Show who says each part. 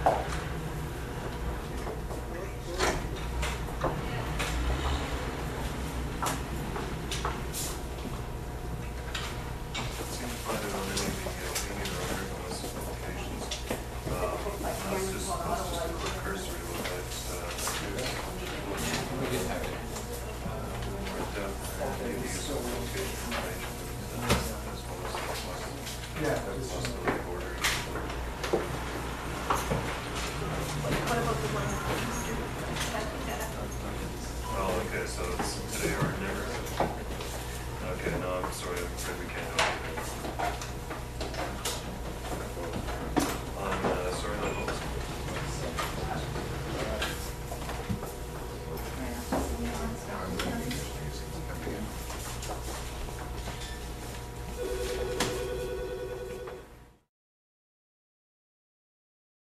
Speaker 1: Find it on any of the Indian or American West publications. Let's just do a quick cursory look at
Speaker 2: We did have it.
Speaker 1: more depth and maybe use some location information as well as the possibility.